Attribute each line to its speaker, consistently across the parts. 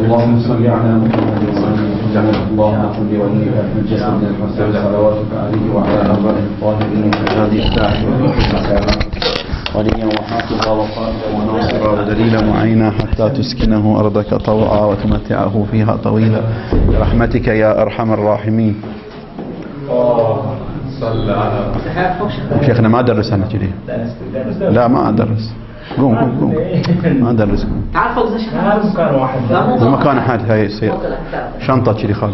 Speaker 1: اللهم صل على محمد وعلى اللهم صل ولي في الجسد الحسن صلواتك عليه وعلى آله الطاهرين هذه الساعة وليا وحافظا وقائدا وناصرا ودليلا معينا حتى تسكنه أرضك طوعا وتمتعه فيها طويلا برحمتك يا أرحم الراحمين.
Speaker 2: صلى على
Speaker 1: شيخنا ما أدرس أنا كذي. لا ما أدرس. قوم ما أدرس.
Speaker 3: تعال فوز الشيخ.
Speaker 2: مكان واحد.
Speaker 1: مكان أحد هاي السيارة. شنطة كذي خالي.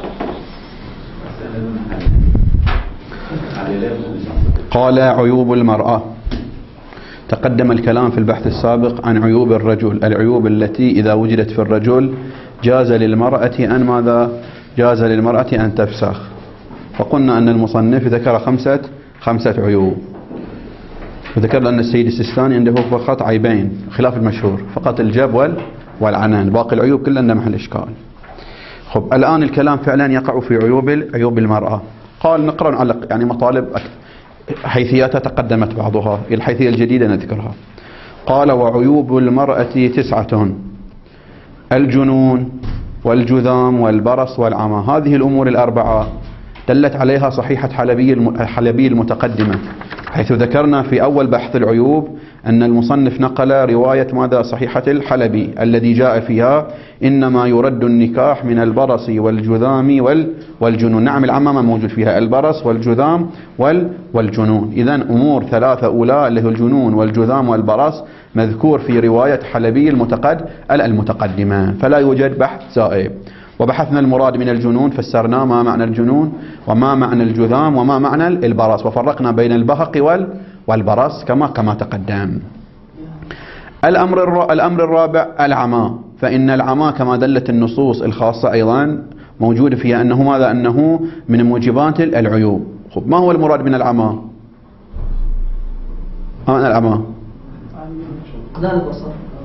Speaker 1: قال عيوب المرأة. تقدم الكلام في البحث السابق عن عيوب الرجل، العيوب التي إذا وجدت في الرجل جاز للمرأة أن ماذا؟ جاز للمرأة أن تفسخ. فقلنا أن المصنف ذكر خمسة عيوب، وذكر أن السيد السيستاني عنده فقط عيبين خلاف المشهور، فقط الجب والعنان، باقي العيوب كلها عندها محل إشكال. خب الآن الكلام فعلا يقع في عيوب المرأة. قال نقرأ على يعني مطالب حيثياتها تقدمت بعضها، الحيثية الجديدة نذكرها. قال وعيوب المرأة 9: الجنون والجذام والبرص والعمى. هذه الأمور الأربعة دلت عليها صحيحة حلبي المتقدمة، حيث ذكرنا في أول بحث العيوب أن المصنف نقل رواية ماذا؟ صحيحة الحلبي الذي جاء فيها إنما يرد النكاح من البرص والجذام والجنون. نعم العمامة موجود فيها البرص والجذام والجنون. إذن أمور ثلاثة أولى اللي هو الجنون والجذام والبرص مذكور في رواية حلبي المتقدمة، فلا يوجد بحث زائد. وبحثنا المراد من الجنون، فسرنا ما معنى الجنون وما معنى الجذام وما معنى البرص، وفرقنا بين البهق والبرص كما تقدم. الأمر الرابع العمى، فإن العمى كما دلت النصوص الخاصة أيضا موجود فيها أنه ماذا؟ أنه من موجبات العيوب. خب ما هو المراد من العمى؟ ما معنى العمى؟
Speaker 3: فقدان البصر.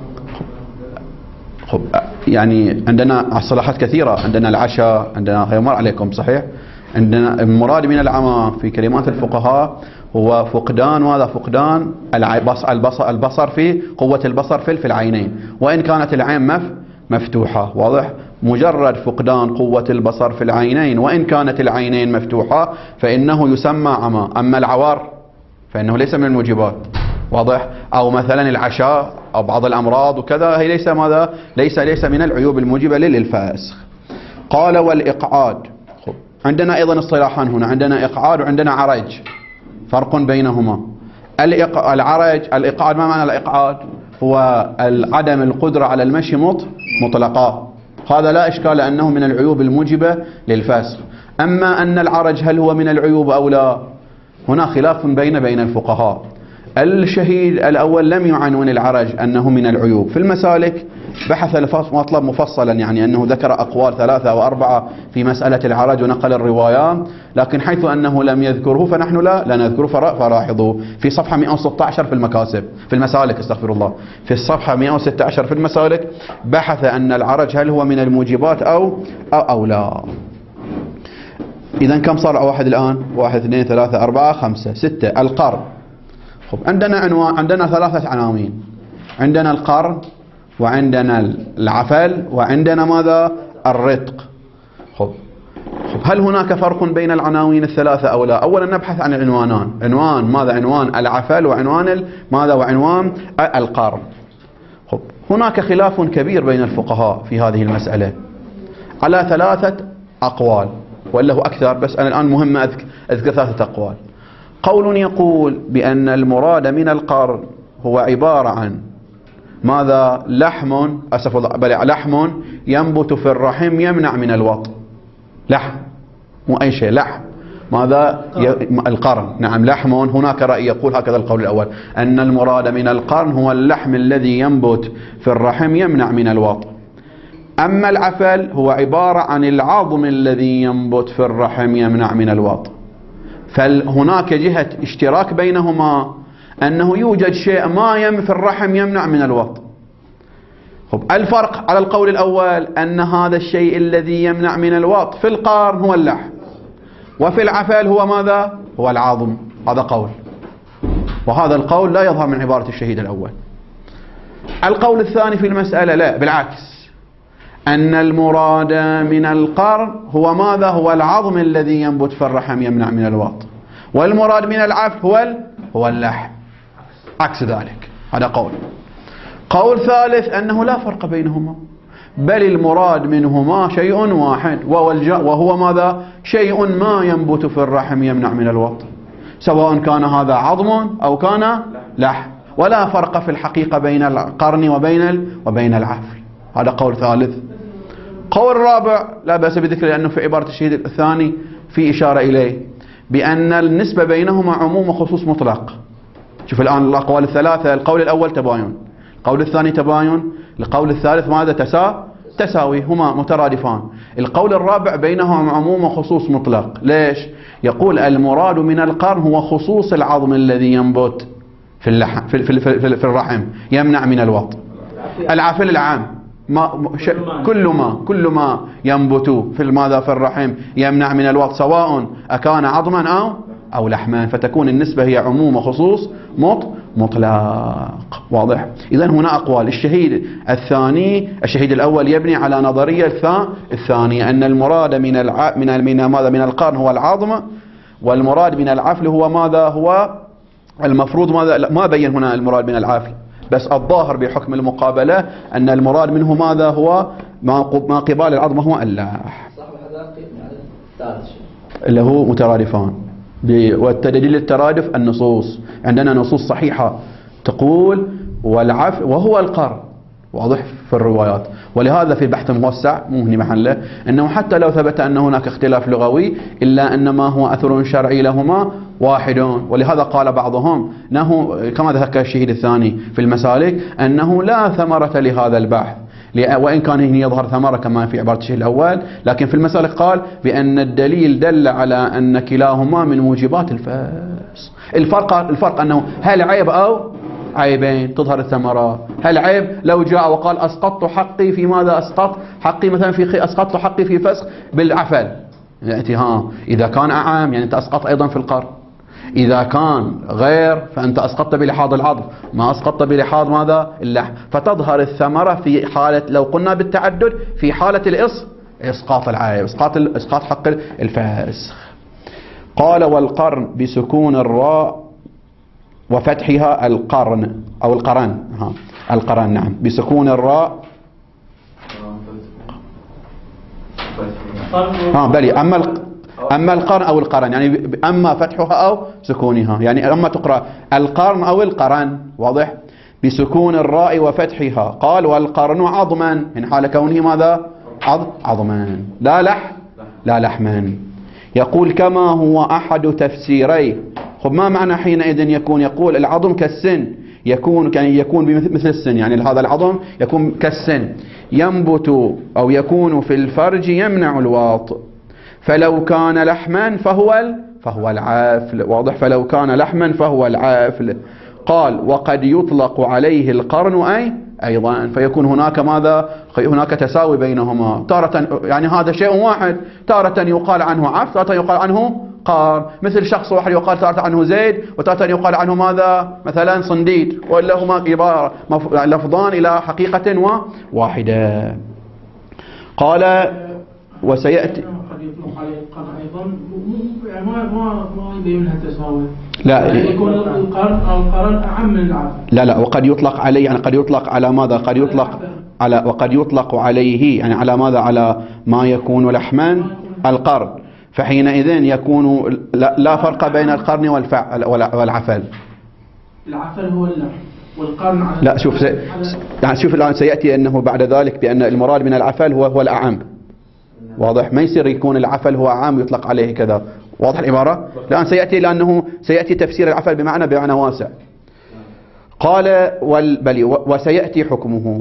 Speaker 1: خب يعني عندنا صلاحات كثيرة، عندنا العشاء، عندنا يمر عليكم صحيح، عندنا المراد من العمى في كلمات الفقهاء هو فقدان ماذا؟ فقدان البصر في قوة البصر في العينين، وإن كانت العين مفتوحة. واضح؟ مجرد فقدان قوة البصر في العينين وإن كانت العينين مفتوحة فإنه يسمى عمى. أما العوار فإنه ليس من الموجبات. واضح؟ أو مثلا العشاء أو بعض الأمراض وكذا، هي ليس ماذا؟ ليس من العيوب الموجبة للفسخ. قال والإقعاد. عندنا أيضا اصطلاحان هنا، عندنا إقعاد وعندنا عرج، فرق بينهما. الإقعاد ما معنى الإقعاد؟ هو عدم القدرة على المشي مطلقا، هذا لا إشكال أنه من العيوب الموجبة للفسخ. أما أن العرج هل هو من العيوب أو لا؟ هنا خلاف بين الفقهاء. الشهيد الأول لم يعنون العرج أنه من العيوب. في المسالك بحث المطلب مفصلا، يعني أنه ذكر أقوال 3 أو 4 في مسألة العرج ونقل الروايات، لكن حيث أنه لم يذكره فنحن لا نذكره. فلاحظوا في صفحة 116 في المسالك استغفر الله، في الصفحة 116 في المسالك بحث أن العرج هل هو من الموجبات أو لا. إذن كم صار واحد الآن؟ 1 2 3 4 5 6. القرن. خب عندنا 3 عناوين، عندنا القرن وعندنا العفل وعندنا ماذا؟ الرتق. خب هل هناك فرق بين العناوين الثلاثة أو لا؟ أولا نبحث عن العنوانان، عنوان ماذا؟ عنوان العفل وعنوان ماذا؟ وعنوان القرن. خب هناك خلاف كبير بين الفقهاء في هذه المسألة على 3 أقوال، ولا هو أكثر، بس أنا الآن مهم أذكر 3 أقوال. قول يقول بأن المراد من القرن هو عبارة عن ماذا؟ لحم ينبت في الرحم يمنع من الوطء. لحم مو أي شيء، لحم ماذا؟ القرن. نعم لحم. هناك رأي يقول هكذا القول الأول، أن المراد من القرن هو اللحم الذي ينبت في الرحم يمنع من الوطء. أما العفل هو عبارة عن العظم الذي ينبت في الرحم يمنع من الوطء. فهناك جهة اشتراك بينهما أنه يوجد شيء ما في الرحم يمنع من الوطء. الفرق على القول الأول أن هذا الشيء الذي يمنع من الوطء في القرن هو اللحم، وفي العفل هو ماذا؟ هو العظم. هذا قول، وهذا القول لا يظهر من عبارة الشهيد الأول. القول الثاني في المسألة لا، بالعكس، أن المراد من القرن هو ماذا؟ هو العظم الذي ينبت في الرحم يمنع من الوط، والمراد من العفل هو اللحم، عكس ذلك. هذا قول ثالث أنه لا فرق بينهما، بل المراد منهما شيء واحد، وهو ماذا؟ شيء ما ينبت في الرحم يمنع من الوط، سواء كان هذا عظم أو كان لحم، ولا فرق في الحقيقة بين القرن وبين العفل. هذا قول ثالث. قول رابع لا بأس بذكره لأنه في عبارة الشهيد الثاني في إشارة إليه بأن النسبة بينهما عموم وخصوص مطلق. شوف الآن الأقوال الثلاثة، القول الأول تباين، القول الثاني تباين، القول الثالث ماذا؟ تساوي، هما مترادفان. القول الرابع بينهما عموم وخصوص مطلق. ليش؟ يقول المراد من القرن هو خصوص العظم الذي ينبت في اللحم في الرحم يمنع من الوط. العفل العام كل ما ينبت في الرحم يمنع من الوط، سواء أكان عظما أو لحما، فتكون النسبة هي عموم وخصوص مطلق. واضح؟ إذن هنا أقوال. الشهيد الأول يبني على نظرية الثانية أن المراد من القرن هو العظم، والمراد من العفل هو ماذا؟ هو المفروض ماذا؟ ما بين هنا المراد من العفل، بس الظاهر بحكم المقابلة أن المراد منه ماذا؟ هو ما قبال العظم هو اللحم، اللي هو مترادفان. والتدليل الترادف النصوص، عندنا نصوص صحيحة تقول والعفل وهو القرن، واضح في الروايات. ولهذا في بحث موسع مو هنا محله أنه حتى لو ثبت أن هناك اختلاف لغوي إلا أن ما هو أثر شرعي لهما واحد. ولهذا قال بعضهم أنه كما ذكر الشهيد الثاني في المسالك أنه لا ثمرة لهذا البحث، وإن كان هنا يظهر ثمرة كما في عبارة الشهيد الأول، لكن في المسالك قال بأن الدليل دل على أن كلاهما من موجبات الفسق. الفرق أنه هل عيب أو عيبين تظهر الثمرة. هل عيب لو جاء وقال أسقطت حقي في ماذا؟ أسقط حقي مثلا في أسقطت حقي في فسق بالعفل، يعني إذا كان أعام يعني أنت أسقط أيضا في القرن، إذا كان غير فأنت أسقطت بلحاظ العظم، ما أسقطت بلحاظ ماذا؟ اللحم. فتظهر الثمرة في حالة لو قلنا بالتعدد في حالة إسقاط العيب، إسقاط حق الفسخ. قال والقرن بسكون الراء وفتحها القرن أو القرن، القرن نعم بسكون الراء بلي. أما القرن أو القرن يعني أما فتحها أو سكونها، يعني أما تقرأ القرن أو القرن، واضح؟ بسكون الراء وفتحها. قال والقرن عظما، من حال كونه ماذا؟ عظما لا لحما. يقول كما هو أحد تفسيريه. خب ما معنى حينئذ يقول العظم كالسن، يكون مثل السن، يعني هذا العظم يكون كالسن، ينبت أو يكون في الفرج يمنع الواط، فلو كان لحما فهو العافل. واضح؟ فلو كان لحما فهو العافل. قال وقد يطلق عليه القرن أيضا، فيكون هناك ماذا؟ هناك تساوي بينهما. تارة يعني هذا شيء واحد، تارة يقال عنه عفل، تارة يقال عنه قرن. مثل شخص واحد يقال تارة عنه زيد، وتارة يقال عنه ماذا؟ مثلا صنديد، وإلا هما عبارة لفظان إلى حقيقة واحدة. قال وسيأتي
Speaker 2: قد يطلق عليه القرن أيضا، يعني ما يبين منها تساوي.
Speaker 1: لا
Speaker 2: يعني يكون القرن أو القرن أعم من العفل.
Speaker 1: لا وقد يطلق عليه، يعني قد يطلق على ماذا؟ قد يطلق على، وقد يطلق عليه يعني على ماذا؟ على ما يكون لحما القرن، فحينئذ يكون لا فرق بين القرن والعفل.
Speaker 2: العفل هو اللحم والقرن على
Speaker 1: لا شوف الآن سيأتي أنه بعد ذلك بأن المراد من العفل هو الأعم. واضح؟ ما يصير يكون العفل هو عام يطلق عليه كذا. واضح العبارة؟ الآن سيأتي، لأنه سيأتي تفسير العفل بمعنى واسع. قال وسيأتي حكمه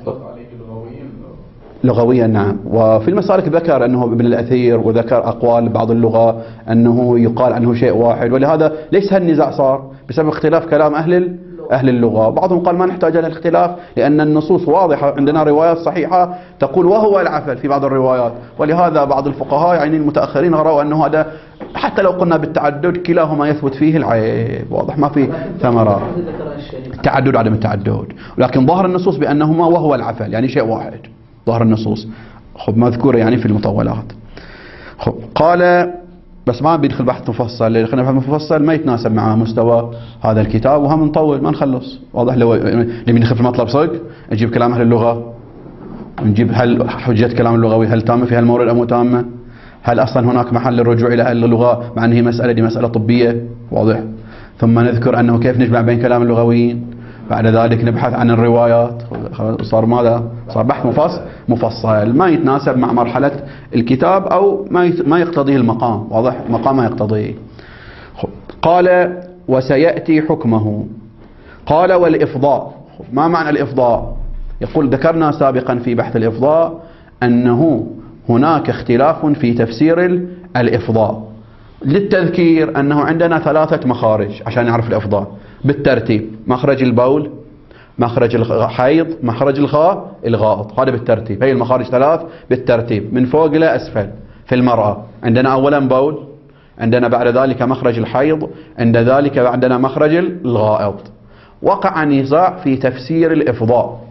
Speaker 1: لغويا. نعم. وفي المسالك ذكر أنه ابن الأثير وذكر أقوال بعض اللغة أنه يقال عنه شيء واحد، ولهذا ليس هالنزاع صار بسبب اختلاف كلام أهل اللغة. بعضهم قال ما نحتاج إلى الاختلاف لأن النصوص واضحة، عندنا روايات صحيحة تقول وهو العفل في بعض الروايات. ولهذا بعض الفقهاء يعني المتأخرين رأوا أنه هذا حتى لو قلنا بالتعدد كلاهما يثبت فيه العيب. واضح؟ ما في ثمرة تعدد عدم التعدد، ولكن ظاهر النصوص بأنهما وهو العفل يعني شيء واحد. ظاهر النصوص خب مذكورة يعني في المطولات. خب قال بس ما بيدخل بحث مفصل، لأن خلينا بحث مفصل ما يتناسب مع مستوى هذا الكتاب وهم نطول ما نخلص. واضح؟ لو نبي ندخل في مطلب صدق نجيب كلام أهل اللغة، نجيب هل حجة كلام اللغوي هل تامة في هالمورد أو مو تامة، هل أصلا هناك محل للرجوع إلى أهل اللغة مع أن هي مسألة دي مسألة طبية. واضح؟ ثم نذكر أنه كيف نجمع بين كلام اللغويين، بعد ذلك نبحث عن الروايات. صار ماذا؟ صار بحث مفصل ما يتناسب مع مرحلة الكتاب أو ما يقتضيه المقام. واضح؟ المقام ما يقتضيه. قال وسيأتي حكمه. قال والإفضاء. ما معنى الإفضاء؟ يقول ذكرنا سابقا في بحث الإفضاء أنه هناك اختلاف في تفسير الإفضاء. للتذكير أنه عندنا 3 مخارج عشان نعرف الإفضاء بالترتيب: مخرج البول، مخرج الحيض، مخرج الغائط. هذا بالترتيب، هي المخارج 3 بالترتيب من فوق إلى أسفل. في المرأة عندنا أولا بول، عندنا بعد ذلك مخرج الحيض، عند ذلك عندنا مخرج الغائط. وقع نزاع في تفسير الإفضاء.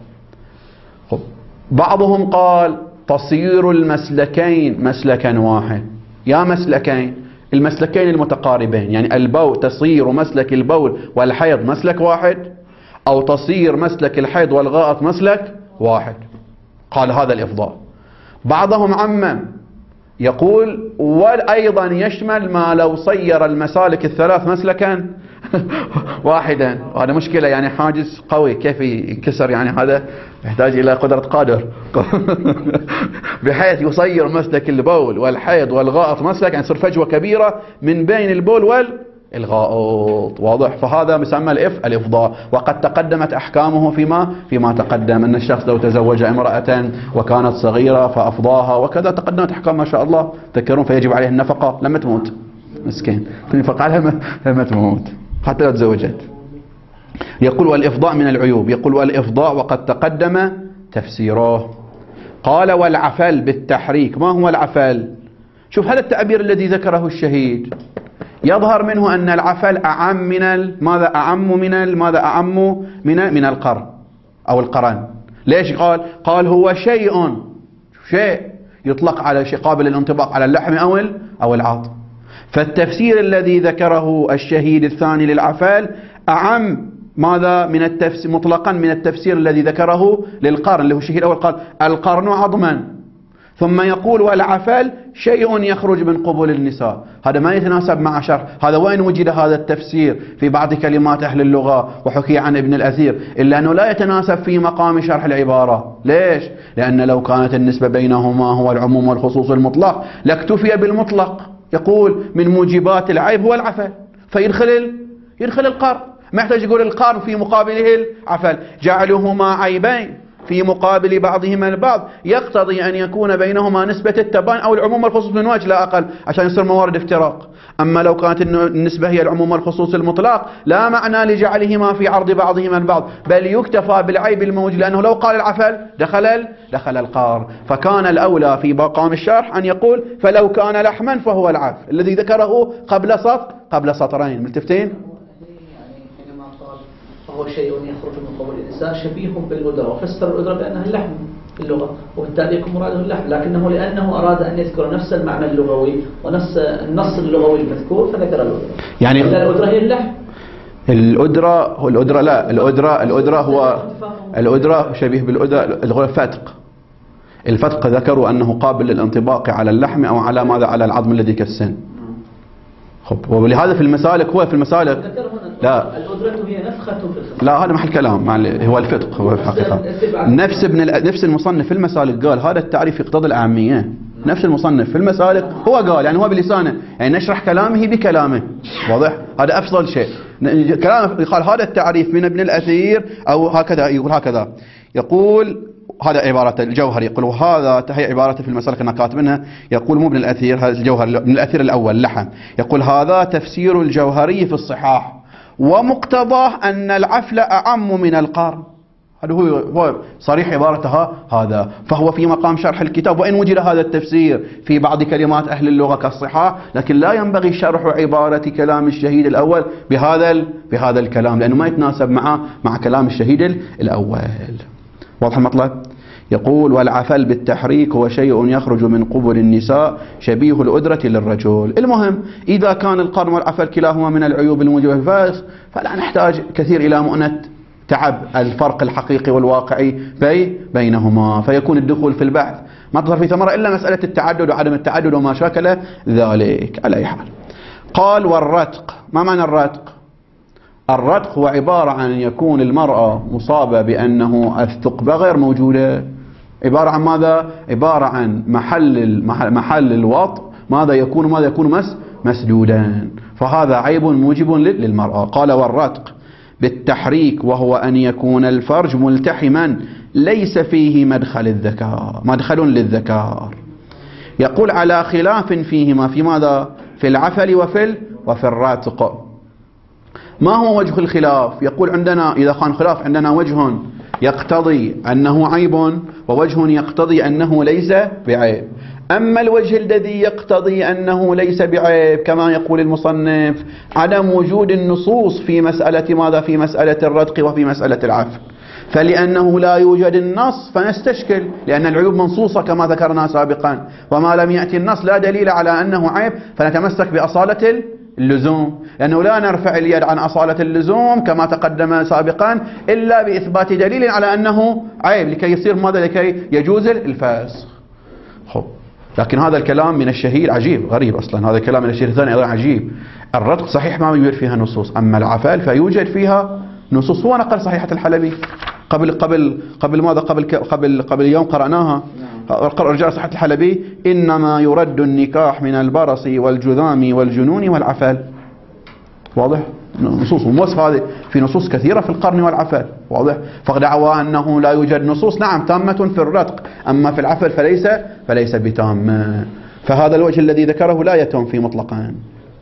Speaker 1: بعضهم قال تصير المسلكين مسلكا واحد. يا مسلكين، المسلكين المتقاربين، يعني البول تصير مسلك البول والحيض مسلك واحد، أو تصير مسلك الحيض والغائط مسلك واحد. قال هذا الإفضاء. بعضهم عمم يقول وأيضا يشمل ما لو صير المسالك ال3 مسلكا واحدا. هذا مشكلة يعني حاجز قوي كيف ينكسر، يعني هذا يحتاج إلى قدرة قادر بحيث يصير مسلك البول والحيض والغائط مسلك، يعني يصير فجوة كبيرة من بين البول والغائط. واضح؟ فهذا مسمى الإفضاء. وقد تقدمت أحكامه فيما تقدم، أن الشخص لو تزوج امرأة وكانت صغيرة فأفضاها وكذا تقدمت أحكام ما شاء الله تذكرون، فيجب عليه النفقة لما تموت، مسكين تنفق عليها لما تموت حتى لو تزوجت. يقول والإفضاء من العيوب. يقول والإفضاء وقد تقدم تفسيره. قال والعفل بالتحريك. ما هو العفل؟ شوف هذا التعبير الذي ذكره الشهيد يظهر منه أن العفل أعم من ماذا؟ أعم من القرن أو القرن. ليش قال هو شيء يطلق على شيء قابل للانطباق على اللحم أو العظم. فالتفسير الذي ذكره الشهيد الثاني للعفل أعم ماذا من التفسير مطلقا من التفسير الذي ذكره للقرن اللي هو الشهيد الأول، قال القرن عظما، ثم يقول والعفل شيء يخرج من قبول النساء. هذا ما يتناسب مع شرح. هذا وين وجد هذا التفسير؟ في بعض كلمات أهل اللغة وحكي عن ابن الأثير، إلا أنه لا يتناسب في مقام شرح العبارة. ليش؟ لأن لو كانت النسبة بينهما هو العموم والخصوص المطلق لاكتفي بالمطلق. يقول من موجبات العيب هو العفل، فيدخل القرن، ما يحتاج يقول القرن في مقابله العفل. جعلهما عيبين في مقابل بعضهما البعض يقتضي أن يكون بينهما نسبة التباين أو العموم والخصوص من وجه لا أقل عشان يصير موارد افتراق. أما لو كانت النسبة هي العموم والخصوص المطلق لا معنى لجعلهما في عرض بعضهما البعض، بل يكتفى بالعيب الموجود، لأنه لو قال العفل دخل القرن. فكان الأولى في مقام الشرح أن يقول فلو كان لحما فهو العفل الذي ذكره قبل سطرين. ملتفتين؟
Speaker 3: هو شيء يخرج من قبول النساء شبيه بالأدرة، وفسر الأدرة بأنها اللحم في اللغة، وبالتالي يكون مراده اللحم، لكنه لأنه أراد أن يذكر نفس المعنى اللغوي ونفس النص اللغوي المذكور فذكر الأدرة. يعني الأدرة هي اللحم.
Speaker 1: الأدرة شبيه بالأدرة. الفتق ذكروا أنه قابل للانطباق على اللحم أو على ماذا؟ على العظم الذي كالسن. ولهذا في المسالك لا
Speaker 3: الأدرة هي نفخة في الخصم.
Speaker 1: لا هذا محل كلام، هو الفتق هو في الحقيقة. نفس المصنف في المسالك قال هذا التعريف يقتضي الأهمية. نفس المصنف في المسالك هو قال، يعني هو بلسانه، يعني نشرح كلامه بكلامه. واضح؟ هذا أفضل شيء. كلامه قال هذا التعريف من ابن الأثير أو هكذا، يقول هكذا، يقول هذا عبارة الجوهري، يقول وهذا هي عبارته في المسالك أنا كاتبينها، يقول مو ابن الأثير، هذا الجوهري ابن الأثير الأول لحم، يقول هذا تفسير الجوهري في الصحاح ومقتضاه أن العفل أعم من القرن. هذا هو صريح عبارتها هذا. فهو في مقام شرح الكتاب، وإن وجد هذا التفسير في بعض كلمات أهل اللغة كالصحاح، لكن لا ينبغي شرح عبارة كلام الشهيد الأول بهذا الكلام، لأنه ما يتناسب مع كلام الشهيد الأول. واضح المطلب؟ يقول والعفل بالتحريك هو شيء يخرج من قبل النساء شبيه الأدرة للرجل. المهم إذا كان القرن والعفل كلاهما من العيوب الموجبة للفسخ فلا نحتاج كثير إلى مؤنة تعب الفرق الحقيقي والواقعي بينهما، فيكون الدخول في البحث ما تظهر في ثمرة إلا مسألة التعدد وعدم التعدد وما شاكل ذلك. على أي حال قال والرتق. ما معنى الرتق؟ الرتق هو عبارة عن أن يكون المرأة مصابة بأنه الثقبة غير موجودة. عبارة عن ماذا؟ عبارة عن محل الوطء ماذا يكون مسدودا، فهذا عيب موجب للمرأة. قال والرتق بالتحريك وهو أن يكون الفرج ملتحما ليس فيه مدخل للذكر. يقول على خلاف فيهما في ماذا؟ في العفل وفي الرتق. ما هو وجه الخلاف؟ يقول عندنا إذا كان خلاف عندنا وجه يقتضي أنه عيب ووجه يقتضي أنه ليس بعيب. أما الوجه الذي يقتضي أنه ليس بعيب كما يقول المصنف عدم وجود النصوص في مسألة ماذا؟ في مسألة الرتق وفي مسألة العفل، فلأنه لا يوجد النص فنستشكل، لأن العيوب منصوصة كما ذكرنا سابقا، وما لم يأتي النص لا دليل على أنه عيب فنتمسك بأصالة اللزوم، لأنه لا نرفع اليد عن أصالة اللزوم كما تقدم سابقا إلا بإثبات دليل على أنه عيب لكي يصير ماذا؟ لكي يجوز الفسخ. لكن هذا الكلام من الشهير عجيب غريب أصلا، هذا الكلام من الشهير الثاني أيضا عجيب. الرتق صحيح ما يوجد فيها نصوص، أما العفل فيوجد فيها نصوص. هو نقل صحيحة الحلبي قبل ماذا؟ قبل يوم قرأناها. رجع صحيحة الحلبي إنما يرد النكاح من البرص والجذام والجنون والعفل. واضح؟ نصوص وموصف هذه في نصوص كثيرة في القرن والعفل. واضح؟ فدعوى أنه لا يوجد نصوص نعم تامة في الرتق، أما في العفل فليس بتامة. فهذا الوجه الذي ذكره لا يتم فيه مطلقا.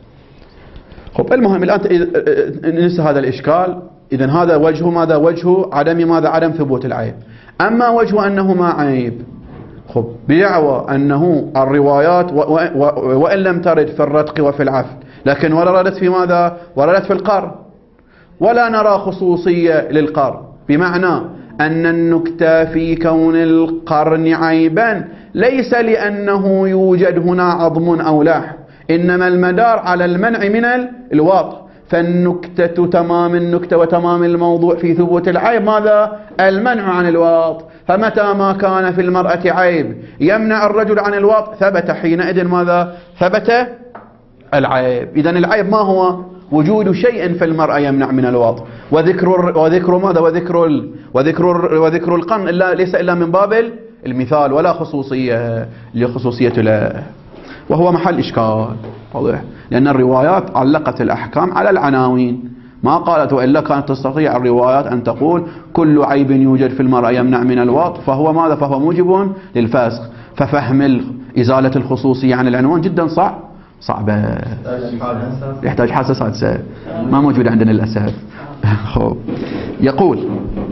Speaker 1: المهم الآن ننسى هذا الإشكال. إذن هذا وجه ماذا؟ وجه عدم ماذا؟ عدم ثبوت العيب. أما وجه أنه ما عيب بدعوى أنه الروايات وإن لم ترد في الرتق وفي العفل لكن وردت في ماذا؟ وردت في القرن، ولا نرى خصوصية للقرن، بمعنى أن النكتة في كون القرن عيبا ليس لأنه يوجد هنا عظم أو لحم، إنما المدار على المنع من الوطء. فالنكتة تمام النكتة وتمام الموضوع في ثبوت العيب ماذا؟ المنع عن الوطء. فمتى ما كان في المرأة عيب يمنع الرجل عن الوطء ثبت حينئذ ماذا؟ ثبت العيب. إذن العيب ما هو؟ وجود شيء في المرأة يمنع من الوطء، وذكر ماذا؟ وذكر القرن ليس إلا من باب المثال ولا خصوصية له، وهو محل إشكال. واضح؟ لأن الروايات علقت الأحكام على العناوين، ما قالت وإلا كانت تستطيع الروايات أن تقول كل عيب يوجد في المرأة يمنع من الوطء فهو ماذا؟ فهو موجب للفسخ. ففهم إزالة الخصوصية عن العنوان جدا صعبة، يحتاج حاسة سادسة ما موجودة عندنا للأسف. يقول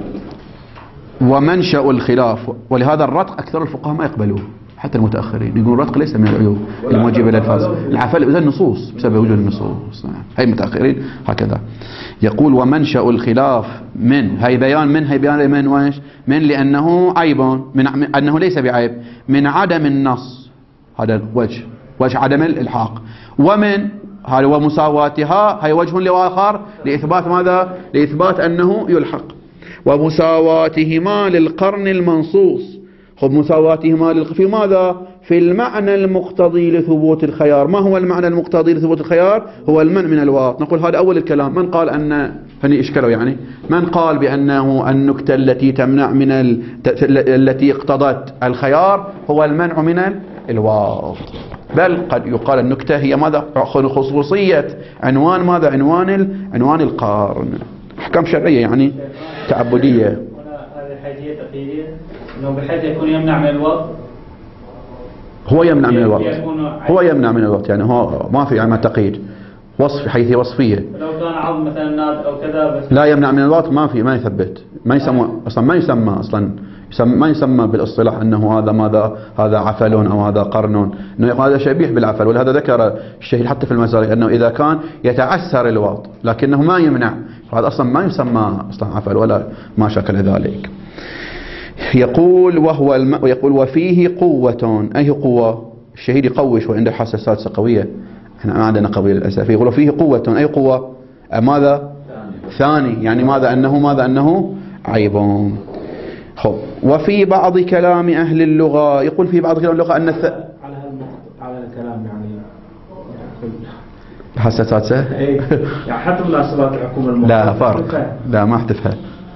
Speaker 1: ومنشأ الخلاف، ولهذا الرتق أكثر الفقهاء ما يقبلوه حتى المتأخرين، يقولون الرتق ليس من العيوب الموجبة للفسخ. العفل إذا النصوص بسبب وجود النصوص، هاي المتأخرين هكذا. يقول ومنشأ الخلاف هي بيان من وإيش؟ من لأنه عيب، من أنه ليس بعيب، من عدم النص، هذا وجه عدم الإلحاق، ومن هذا ومساواتها هي وجه آخر لإثبات ماذا؟ لإثبات أنه يلحق. ومساواتهما للقرن المنصوص. مساواتهما في ماذا؟ في المعنى المقتضي لثبوت الخيار. ما هو المعنى المقتضي لثبوت الخيار؟ هو المنع من الوطء. نقول هذا أول الكلام. من قال أن فني إشكاله يعني من قال بأنه النكتة التي تمنع من التي اقتضت الخيار هو المنع من الوطء، بل قد يقال النكتة هي ماذا؟ خصوصية عنوان ماذا؟ عنوان القرن. أحكام شرعية يعني تعبدية.
Speaker 4: هذه حاجية تقييدية إنه بحيث يكون يمنع من الوطء.
Speaker 1: هو يمنع من الوطء يعني هو ما في عمل تقييد وصف حيث وصفية.
Speaker 4: لو كان عظم مثلا ناد أو كذا بس
Speaker 1: لا يمنع من الوطء ما يثبت، ما يسمى أصلا، ما يسمى بالاصطلاح أنه هذا ماذا؟ هذا عفل أو هذا قرن، إنه هذا شبيه بالعفل. ولهذا ذكر الشهيد حتى في المسالك أنه إذا كان يتعسر الوطء لكنه ما يمنع فهذا أصلا ما يسمى أصلا عفل ولا ما شكل ذلك. يقول ويقول وفيه قوة. أي قوة؟ الشهيد يقوي شوي، عنده الحاسة السادسة قوية، احنا ما عندنا قوية للأسف. يقول وفيه قوة. أي قوة؟ ماذا؟ ثاني. يعني ماذا أنه عيب. خب. وفي بعض كلام أهل اللغة، يقول في بعض كلام اللغة أن
Speaker 2: على الكلام يعني
Speaker 1: الحاسة السادسة
Speaker 2: يعني حتى مناسبات الحكومة الموضوع
Speaker 1: لا فرق، لا ما احتفها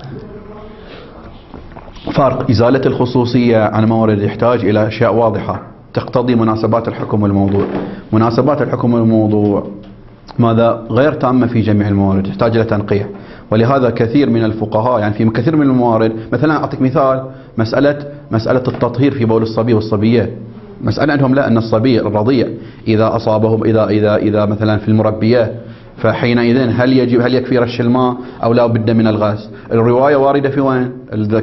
Speaker 1: فرق. إزالة الخصوصية عن مورد يحتاج إلى أشياء واضحة تقتضي مناسبات الحكم والموضوع. مناسبات الحكم والموضوع ماذا؟ غير تامة في جميع الموارد، تحتاج إلى تنقيح. ولهذا كثير من الفقهاء يعني في كثير من الموارد، مثلا أعطيك مثال، مسألة التطهير في بول الصبي والصبية. مسألة عندهم لا، أن الصبي الرضيع إذا أصابه إذا مثلا في المربية، فحينئذ هل يكفي رش الماء أو لا بد من الغسل؟ الرواية واردة في وين؟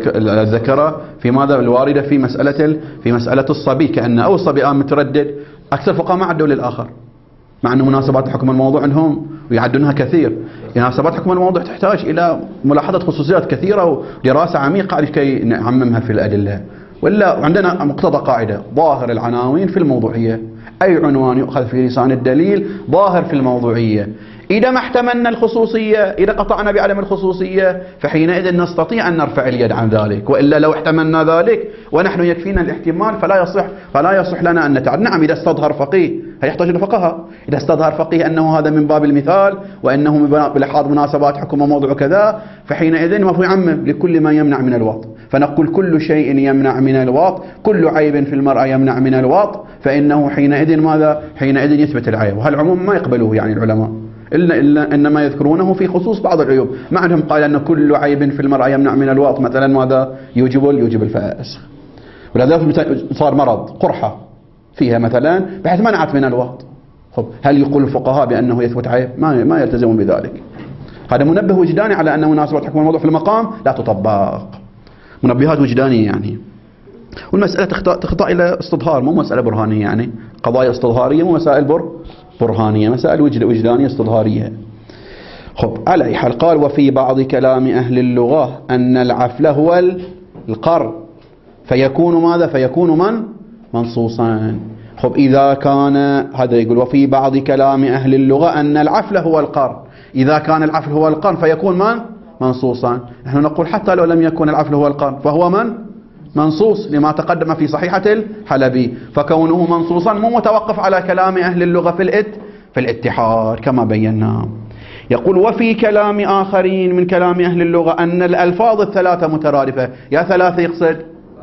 Speaker 1: الذكرة في ماذا؟ الواردة في مسألة الصبي، كأن أو الصبي متردد. أكثر الفقهاء ما عدوا للآخر، مع أن مناسبات حكم الموضوع عندهم ويعدونها كثير. مناسبات حكم الموضوع تحتاج إلى ملاحظة خصوصيات كثيرة ودراسة عميقة لكي نعممها في الأدلة. ولا عندنا مقتضى قاعدة: ظاهر العناوين في الموضوعية. أي عنوان يؤخذ في لسان الدليل ظاهر في الموضوعية. إذا ما احتملنا الخصوصية، إذا قطعنا بعدم الخصوصية، فحينئذ نستطيع أن نرفع اليد عن ذلك. وإلا لو احتملنا ذلك ونحن يكفينا الاحتمال فلا يصح لنا أن نتعرض. نعم، إذا استظهر فقيه هيحتاج إلى فقهاء. إذا استظهر فقيه أنه هذا من باب المثال وأنه بلحاظ مناسبات حكم وموضوع كذا، فحينئذ ما هو يعمم لكل ما يمنع من الوط. فنقول كل شيء يمنع من الوط، كل عيب في المرأة يمنع من الوط، فإنه حينئذ ماذا؟ حينئذ يثبت العيب. وهالعموم ما يقبلوه يعني العلماء، إلا إنما يذكرونه في خصوص بعض العيوب. ما عندهم قال أن كل عيب في المرأة يمنع من الوط مثلا ماذا؟ يوجب الفاسخ. ولذلك صار مرض قرحة فيها مثلا بحيث منعت من الوط. خب، هل يقول الفقهاء بأنه يثبت عيب؟ ما يلتزمون بذلك. هذا منبه وجداني على أن مناسبة حكم الموضوع في المقام لا تطبق. منبهات وجدانية يعني. والمسألة تخضع إلى استظهار، مو مسألة برهانية. يعني قضايا استظهارية مو مسائل برهانية، مسائل وجدانية استظهارية. خب، على أي حال قال وفي بعض كلام أهل اللغة أن العفل هو القر، فيكون ماذا؟ فيكون منصوصا. خب، إذا كان هذا يقول وفي بعض كلام أهل اللغة أن العفل هو القر، إذا كان العفل هو القر فيكون منصوصا. نحن نقول حتى لو لم يكن العفل هو القر فهو منصوص، لما تقدم في صحيحة الحلبي. فكونه منصوصا مو متوقف على كلام أهل اللغة في الاتحاد كما بينا. يقول وفي كلام آخرين من كلام أهل اللغة أن الألفاظ الثلاثة مترادفة. يا ثلاثة يقصد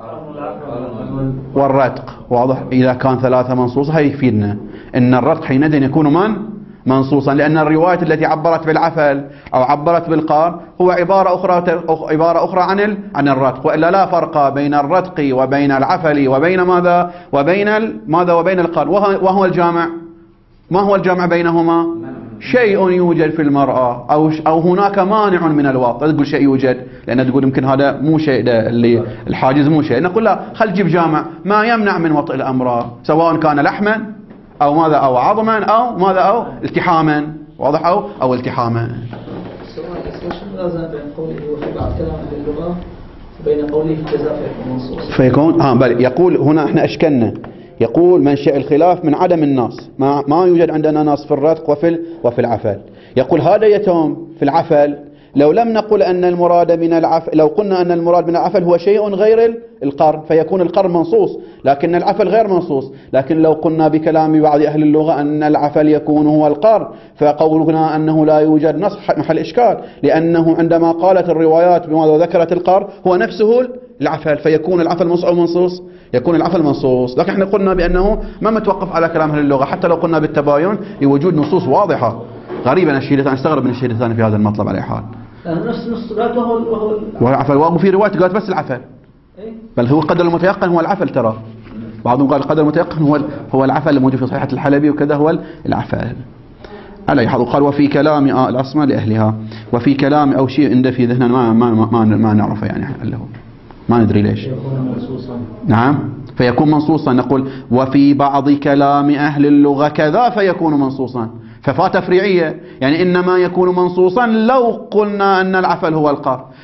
Speaker 1: والرتق، واضح. إذا كان ثلاثة منصوصة هيفيدنا أن الرتق حينئذ يكون منصوصا، لأن الرواية التي عبرت بالعفل أو عبرت بالقار هو عبارة أخرى عن الرتق. وإلا لا فرق بين الرتق وبين العفل وبين وبين القار. وهو الجامع. ما هو الجامع بينهما؟ شيء يوجد في المرأة أو هناك مانع من الوط. تقول شيء يوجد لأن تقول يمكن هذا مو شيء، ده اللي الحاجز مو شيء. نقول لا، خل جيب جامع ما يمنع من وطئ الأمراض، سواء كان لحما أو ماذا أو عظما أو ماذا أو التحاما، واضح، أو التحاما.
Speaker 3: وش الموازنة بين قوله وفي بعض كلام أهل اللغة وبين قوله في الجزاء منصوص؟
Speaker 1: فيكون بل يقول هنا احنا أشكلنا، يقول منشأ الخلاف من عدم النص، ما يوجد عندنا نص في الرتق وفي العفل. يقول هذا يتم في العفل لو لم نقل أن المراد من العفل، لو قلنا أن المراد من العفل هو شيء غير القرن فيكون القرن منصوص، لكن العفل غير منصوص. لكن لو قلنا بكلام بعض أهل اللغة أن العفل يكون هو القرن، فقولنا أنه لا يوجد نص محل إشكال، لأنه عندما قالت الروايات بما ذكرت القرن هو نفسه العفل، فيكون العفل منصوص، يكون العفل منصوص. لكن احنا قلنا بأنه ما متوقف على كلام أهل اللغة، حتى لو قلنا بالتباين لوجود نصوص واضحة. غريبا الشيء الثاني، استغرب من الشيء الثاني في هذا المطلب على حال.
Speaker 3: نص وهو
Speaker 1: العفل. وفي رواية قالت بس العفل، بل هو قدر المتيقن هو العفل. ترى بعضهم قال القدر المتيقن هو العفل الموجود في صحيحة الحلبي وكذا هو العفل. على حال قال وفي كلام الأسماء لأهلها، وفي كلام أو شيء عنده في ذهننا ما نعرفه يعني اللي هو ما ندري ليش. نعم، فيكون منصوصا. نقول وفي بعض كلام أهل اللغة كذا فيكون منصوصا، ففات تفريعية. يعني إنما يكون منصوصا لو قلنا أن العفل هو القار.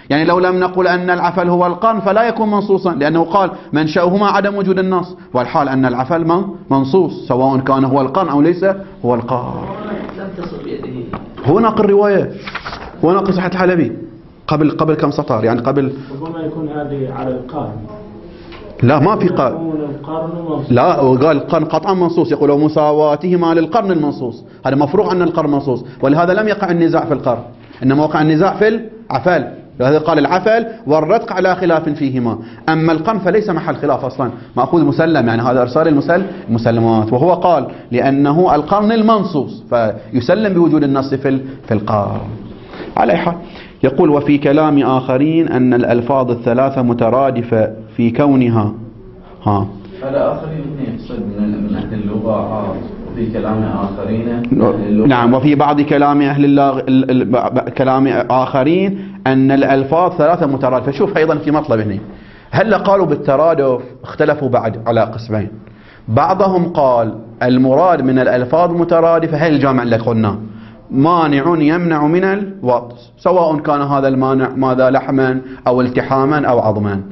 Speaker 1: يعني لو لم نقل أن العفل هو القرن فلا يكون منصوصا، لأنه قال منشأهما عدم وجود النص، والحال أن العفل منصوص سواء كان هو القرن أو ليس هو القرن.
Speaker 3: لم تصل بيده.
Speaker 1: هو ناقل رواية، هو ناقل صحة الحلبي قبل كم سطر، يعني قبل.
Speaker 2: ربما يكون هذه على القرن.
Speaker 1: لا ما في قال، لا وقال القرن قطعا منصوص، يقول مساواتهما للقرن المنصوص، هذا مفروغ أن القرن منصوص، ولهذا لم يقع النزاع في القرن، إنما وقع النزاع في العفل، لهذا قال العفل والرتق على خلاف فيهما. أما القرن فليس محل خلاف أصلا، مأخوذ مسلم، يعني هذا إرسال المسلمات، وهو قال لأنه القرن المنصوص فيسلم بوجود النص في القرن. على حال يقول وفي كلام آخرين أن الألفاظ الثلاثة مترادفة في كونها
Speaker 5: على آخرين يقصد من أهل اللغة، وفي كلام آخرين
Speaker 1: نعم، وفي بعض كلام أهل كلام آخرين أن الألفاظ ثلاثة مترادفة. شوف أيضا في مطلب هنا، هل قالوا بالترادف؟ اختلفوا بعد على قسمين. بعضهم قال المراد من الألفاظ مترادفة هل الجامع اللي قلنا مانع يمنع من الوطء، سواء كان هذا المانع ماذا لحما أو التحاما أو عظما.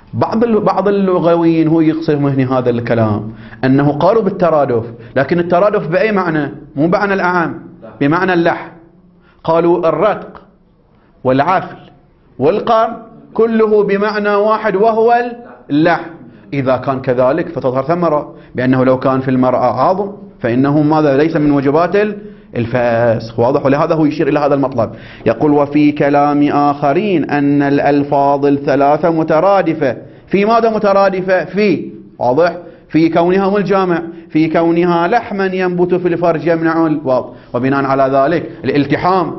Speaker 1: بعض اللغويين هو يقصد هنا هذا الكلام أنه قالوا بالترادف، لكن الترادف بأي معنى؟ مو بمعنى الأعم، بمعنى اللحم. قالوا الرتق والعفل والقرن كله بمعنى واحد وهو اللحم. إذا كان كذلك فتظهر ثمرة، بأنه لو كان في المرأة عظم فإنه ماذا ليس من وجبات الفسخ، واضح؟ ولهذا هو يشير إلى هذا المطلب، يقول وفي كلام آخرين أن الألفاظ الثلاثة مترادفة في ماذا؟ مترادفة في، واضح، في كونها والجامع، في كونها لحما ينبت في الفرج يمنع الوطء، وبناء على ذلك الالتحام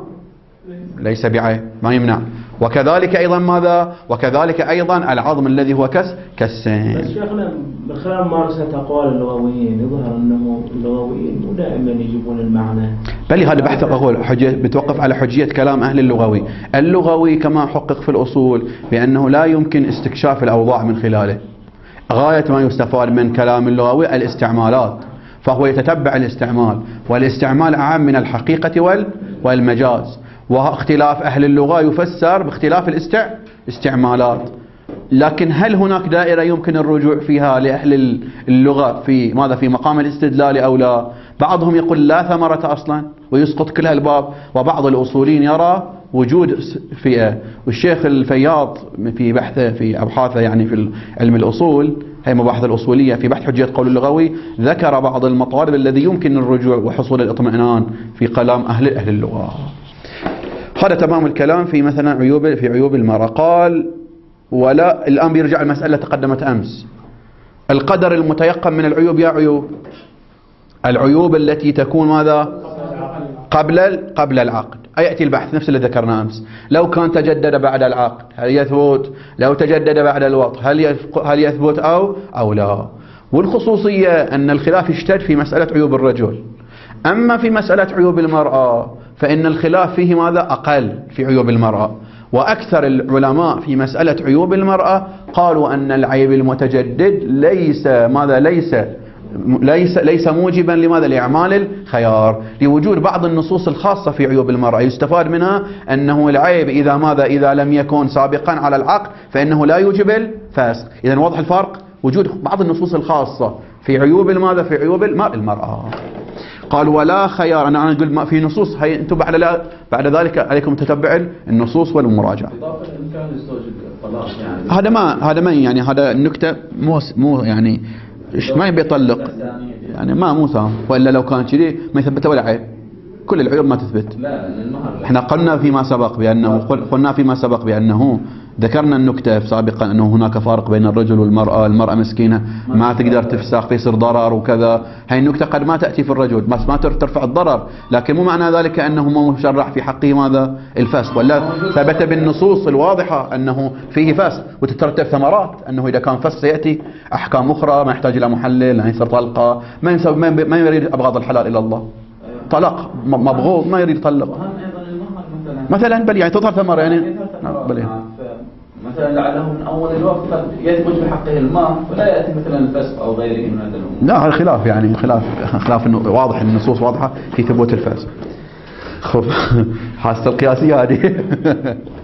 Speaker 1: ليس بعيب ما يمنع، وكذلك أيضا ماذا؟ وكذلك أيضا العظم الذي هو كالسن.
Speaker 2: بس شيخنا من خلال ممارسة أقوال اللغويين يظهر أنه اللغويين مو دائما يجيبون المعنى.
Speaker 1: بل هذا بحث أقول بتوقف على حجية كلام أهل اللغوي كما حقق في الأصول بأنه لا يمكن استكشاف الأوضاع من خلاله. غاية ما يستفاد من كلام اللغوي الاستعمالات، فهو يتتبع الاستعمال، والاستعمال أعم من الحقيقة والمجاز، واختلاف أهل اللغة يفسر باختلاف الاستعمالات. لكن هل هناك دائرة يمكن الرجوع فيها لأهل اللغة في ماذا؟ في مقام الاستدلال أو لا؟ بعضهم يقول لا ثمرة أصلا ويسقط كل هالباب، وبعض الأصوليين يرى وجود فئة. والشيخ الفياض في بحثه في أبحاثه يعني في علم الأصول، هي مباحث الأصولية في بحث حجية قول اللغوي، ذكر بعض المطالب الذي يمكن الرجوع وحصول الاطمئنان في كلام أهل اللغة. هذا تمام الكلام في مثلا عيوب المرأة. قال ولا الآن بيرجع المسألة تقدمت أمس، القدر المتيقن من العيوب يا العيوب التي تكون ماذا؟ قبل العقد. يأتي البحث نفس اللي ذكرنا أمس، لو كان تجدد بعد العقد هل يثبت؟ لو تجدد بعد الوطء هل يثبت أو لا؟ والخصوصية أن الخلاف اشتد في مسألة عيوب الرجل، أما في مسألة عيوب المرأة فإن الخلاف فيه ماذا؟ أقل في عيوب المرأة. وأكثر العلماء في مسألة عيوب المرأة قالوا أن العيب المتجدد ليس موجبا لماذا؟ لإعمال الخيار، لوجود بعض النصوص الخاصة في عيوب المرأة يستفاد منها أنه العيب إذا لم يكن سابقا على العقد فإنه لا يوجب الفسخ. إذن واضح الفرق؟ وجود بعض النصوص الخاصة في عيوب في عيوب المرأة. قال ولا خيار، أنا أقول ما في نصوص، هي أنتم بعد ذلك عليكم تتبع النصوص والمراجعة.
Speaker 5: إضافة إمكان للزوج الطلاق يعني
Speaker 1: هذا ما يعني هذا النكتة مو يعني ما يبي يطلق يعني مو سام، وإلا لو كان كذي ما يثبت ولا عيب، كل العيوب ما تثبت.
Speaker 5: لا المهر
Speaker 1: احنا قلنا فيما سبق بأنه ذكرنا النكتة سابقا أنه هناك فارق بين الرجل والمرأة، المرأة مسكينة ما تقدر تفسخ، فيصير ضرر وكذا. هاي النكتة قد ما تأتي في الرجل بس ما ترفع الضرر، لكن مو معنى ذلك أنه ما مشرع في حقه ماذا؟ الفسخ، ولا ثبت بالنصوص الواضحة أنه فيه فسخ وتترتب ثمرات، أنه إذا كان فسخ سيأتي أحكام أخرى ما يحتاج إلى محلل، يعني يصير طلقة، ما يريد أبغاض الحلال إلى الله، طلاق مبغوض ما يريد يطلق مثلا، بل يعني تظهر ثمرة يعني
Speaker 5: مثلا لعله من أول الوقت قد يثبت بحقه المال ولا يأتي مثلا الفسق أو غيره من هذا الأمور.
Speaker 1: لا هذا خلاف، يعني خلاف إنه واضح، النصوص واضحة في ثبوت الفسق. خب حاسة القياسية هذه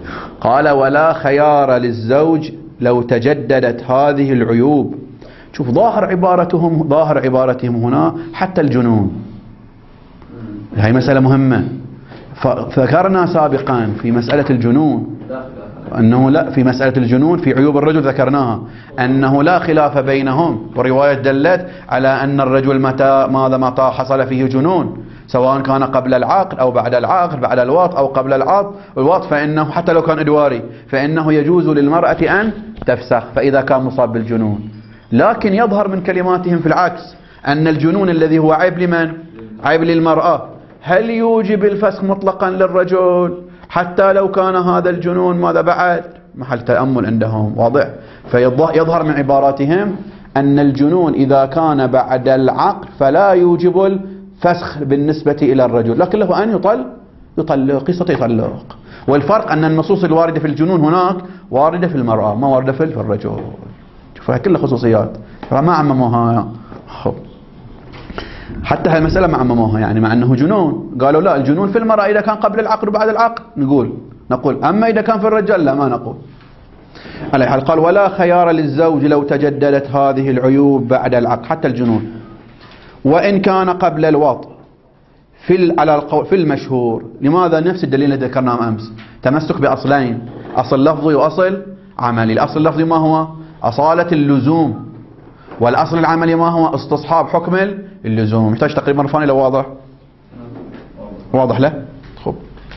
Speaker 1: قال ولا خيار للزوج لو تجددت هذه العيوب. شوف ظاهر عبارتهم هنا حتى الجنون. هاي مسألة مهمة. فذكرنا سابقا في مسألة الجنون أنه لا، في مسألة الجنون في عيوب الرجل ذكرناها أنه لا خلاف بينهم، ورواية دلت على أن الرجل متى حصل فيه جنون سواء كان قبل العقد أو بعد العقد، بعد الوطء أو قبل الوطء، فإنه حتى لو كان إدواري فإنه يجوز للمرأة أن تفسخ فإذا كان مصاب بالجنون. لكن يظهر من كلماتهم في العكس أن الجنون الذي هو عيب لمن؟ عيب للمرأة. هل يوجب الفسخ مطلقا للرجل حتى لو كان هذا الجنون ماذا بعد؟ محل تأمل عندهم واضح. فيظهر من عباراتهم أن الجنون إذا كان بعد العقد فلا يوجب الفسخ بالنسبة إلى الرجل، لكن له أن يطلق قصة يطلق. والفرق أن النصوص الواردة في الجنون هناك واردة في المرأة ما واردة في الرجل. شوفها كلها خصوصيات فما عمموها. حتى هالمسألة ما عمموها، يعني مع أنه جنون قالوا لا الجنون في المرأة إذا كان قبل العقد وبعد العقد نقول أما إذا كان في الرجال لا ما نقول. على حال قال ولا خيار للزوج لو تجددت هذه العيوب بعد العقد حتى الجنون وإن كان قبل الوطء في المشهور. لماذا؟ نفس الدليل الذي ذكرناه أمس، تمسك بأصلين، أصل لفظي وأصل عملي. الأصل اللفظي ما هو؟ أصالة اللزوم، والأصل العملي ما هو؟ استصحاب حكم اللزوم. يحتاج تقريبا ثاني لو واضح له. خب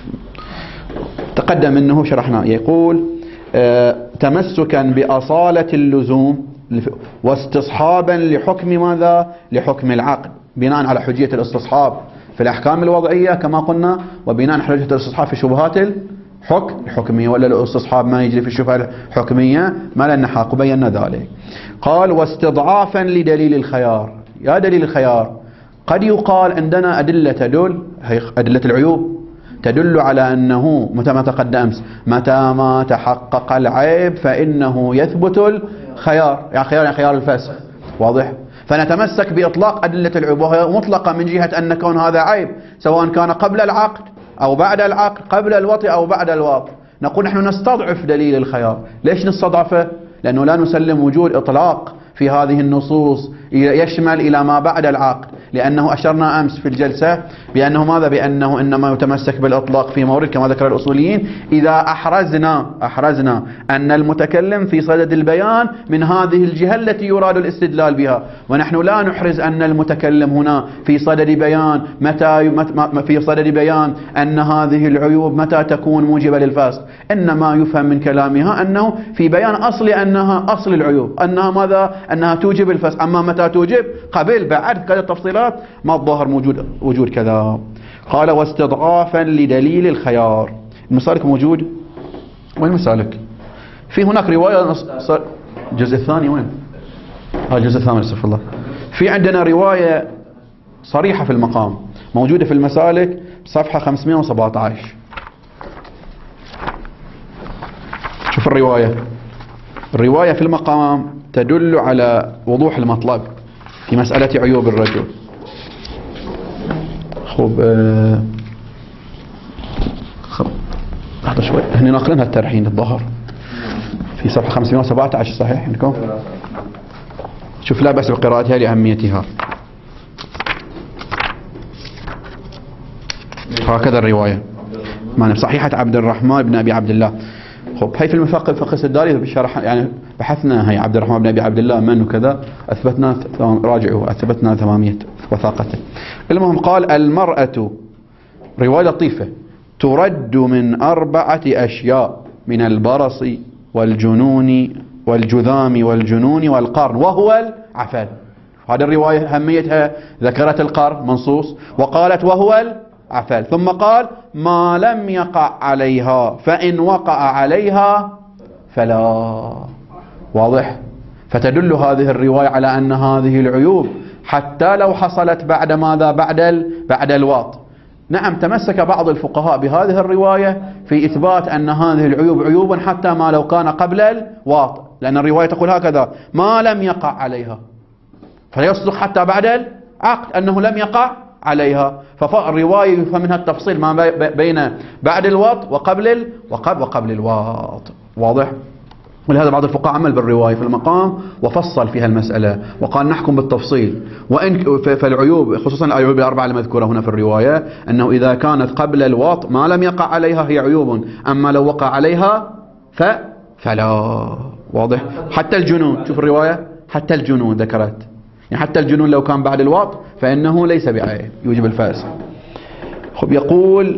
Speaker 1: تقدم انه شرحنا. يقول تمسكا بأصالة اللزوم واستصحابا لحكم ماذا؟ لحكم العقد، بناء على حجية الاستصحاب في الأحكام الوضعية كما قلنا، وبناء على حجية الاستصحاب في شبهات الحكمية، ولا الاستصحاب ما يجري في الشبهة الحكمية ما لنا حق وبينا ذلك. قال واستضعافا لدليل الخيار. يا دليل الخيار قد يقال عندنا أدلة تدل، هي أدلة العيوب تدل على أنه متى ما تقدم أمس متى ما تحقق العيب فإنه يثبت الخيار، يعني خيار الفسخ واضح. فنتمسك بإطلاق أدلة العيوب وهي مطلقة من جهة أن كون هذا عيب سواء كان قبل العقد أو بعد العقد، قبل الوطء أو بعد الوطء. نقول نحن نستضعف دليل الخيار. ليش نستضعفه؟ لأنه لا نسلم وجود إطلاق في هذه النصوص يشمل إلى ما بعد العقد، لأنه أشرنا أمس في الجلسة بأنه ماذا؟ بأنه إنما يتمسك بالإطلاق في مورد كما ذكر الأصوليين إذا أحرزنا أن المتكلم في صدد البيان من هذه الجهة التي يراد الاستدلال بها، ونحن لا نحرز أن المتكلم هنا في صدد بيان في صدد بيان أن هذه العيوب متى تكون موجبة للفسق، إنما يفهم من كلامها أنه في بيان أنها أصل العيوب، أنها ماذا؟ أنها توجب الفسق. أما متى توجب قبل بعد كذا التفصيلات ما الظاهر وجود كذا. قال واستضعافا لدليل الخيار. المسالك موجود؟ وين المسالك؟ في هناك رواية الجزء الثاني وين؟ الجزء الثاني استغفر الله. في عندنا رواية صريحة في المقام موجودة في المسالك صفحة 517. شوف الرواية في المقام تدل على وضوح المطلب في مسألة عيوب الرجل. لحظة شوي، هني ناقلينها الترحين الظهر في صفحة 517 صحيح عندكم؟ شوف لا بأس بقراءتها لأهميتها. هكذا الرواية معنى صحيحة عبد الرحمن بن أبي عبد الله. هي في المفقه الفقه الداري بالشرح يعني بحثنا هي عبد الرحمن بن أبي عبد الله من وكذا، أثبتنا راجعوا أثبتنا 800 وثاقته. المهم قال المرأة، رواية لطيفة، ترد من 4 أشياء من البرص والجنون والجذام والجنون والقرن وهو العفل. هذه الرواية أهميتها ذكرت القرن منصوص وقالت وهو العفل، ثم قال ما لم يقع عليها فإن وقع عليها فلا. واضح؟ فتدل هذه الرواية على أن هذه العيوب حتى لو حصلت بعد ماذا؟ بعد الوطء. نعم تمسك بعض الفقهاء بهذه الرواية في إثبات أن هذه العيوب عيوب حتى ما لو كان قبل الوطء، لأن الرواية تقول هكذا ما لم يقع عليها، فيصدق حتى بعد العقد أنه لم يقع عليها. فالرواية يفهم منها التفصيل ما بين بعد الوط وقبل الوط. واضح؟ ولهذا بعض الفقهاء عمل بالرواية في المقام وفصل فيها المسألة وقال نحكم بالتفصيل. وإن فالعيوب خصوصا العيوب الأربعة المذكورة هنا في الرواية أنه إذا كانت قبل الوط ما لم يقع عليها هي عيوب، أما لو وقع عليها فلا. واضح؟ حتى الجنون، شوف الرواية حتى الجنون ذكرت، يعني حتى الجنون لو كان بعد الوط فإنه ليس بعيب يوجب الفاسق. خب يقول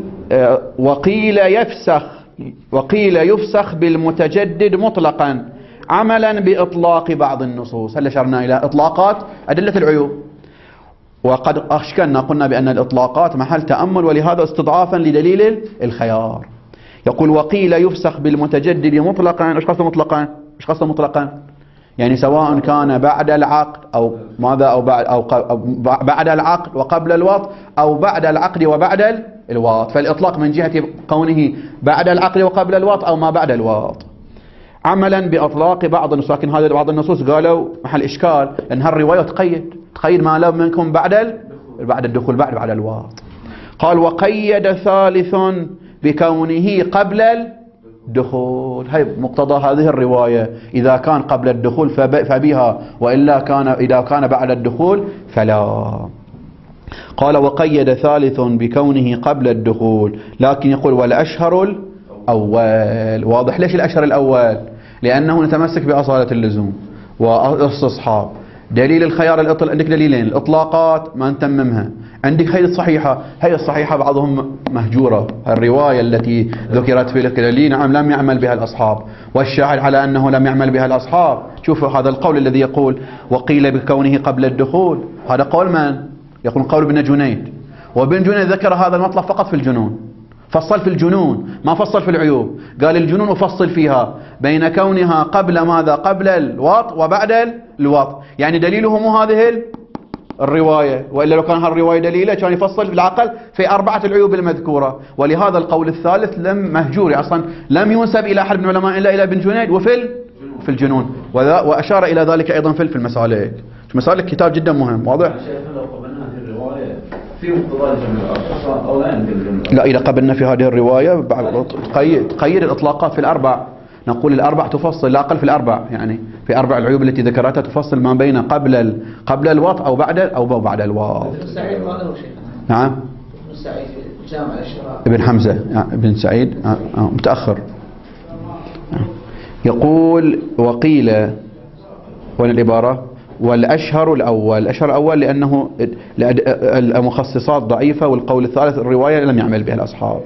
Speaker 1: وقيل يفسخ بالمتجدد مطلقا عملا بإطلاق بعض النصوص. هل أشرنا إلى إطلاقات أدلة العيوب، وقد أشكلنا قلنا بأن الإطلاقات محل تأمل، ولهذا استضعافا لدليل الخيار. يقول وقيل يفسخ بالمتجدد مطلقا. ايش قصده مطلقا؟ ايش قصده مطلقا؟ يعني سواء كان بعد العقد أو ماذا أو بعد العقد وقبل الوط أو بعد العقد وبعد الوط. فالإطلاق من جهة كونه بعد العقد وقبل الوط أو ما بعد الوط عملا بإطلاق بعض النصوص. لكن هذا بعض النصوص قالوا محل إشكال لأن هالرواية تقيد ما لم منكم بعد الدخول بعد الوط. قال وقيد ثالث بكونه قبل الدخول. هي مقتضى هذه الرواية، إذا كان قبل الدخول فبها، وإلا إذا كان بعد الدخول فلا. قال وقيد ثالث بكونه قبل الدخول، لكن يقول والأشهر الأول. واضح ليش الأشهر الأول؟ لأنه نتمسك بأصالة اللزوم والاستصحاب. دليل الخيار عندك دليلين، الإطلاقات ما نتممها، عندك هي الصحيحة. هي الصحيحة بعضهم مهجورة، الرواية التي ذكرت في الدليل نعم لم يعمل بها الأصحاب، والشاهد على أنه لم يعمل بها الأصحاب. شوفوا هذا القول الذي يقول وقيل بكونه قبل الدخول، هذا قول من؟ يقول قول ابن جنيد، وابن جنيد ذكر هذا المطلب فقط في الجنون، فصل في الجنون ما فصل في العيوب. قال الجنون وفصل فيها بين كونها قبل ماذا؟ قبل الوط وبعد الوط. يعني دليله مو هذه الرواية، وإلا لو كان هالرواية دليله كان يفصل بالعقل في أربعة العيوب المذكورة. ولهذا القول الثالث لم مهجور أصلا، لم ينسب إلى أحد من العلماء إلا إلى ابن جنيد وفي الجنون، وأشار إلى ذلك أيضا في المسالك. المسالك كتاب جدا مهم. واضح؟
Speaker 5: في مقتضى الجمع أو
Speaker 1: لا، إذا قبلنا في هذه الرواية تقيد الإطلاقات في الأربع. نقول الأربع تفصل لا أقل في الأربع، يعني في أربع العيوب التي ذكرتها تفصل ما بين قبل الوط أو بعد الوط.
Speaker 3: ابن سعيد هذا هو شيخ.
Speaker 1: نعم.
Speaker 3: ابن سعيد في جامع الشراء.
Speaker 1: ابن حمزة ابن سعيد متأخر. يقول وقيل وين العبارة؟ والأشهر الأول. الأشهر الأول لأنه المخصصات ضعيفة، والقول الثالث الرواية لم يعمل بها الأصحاب.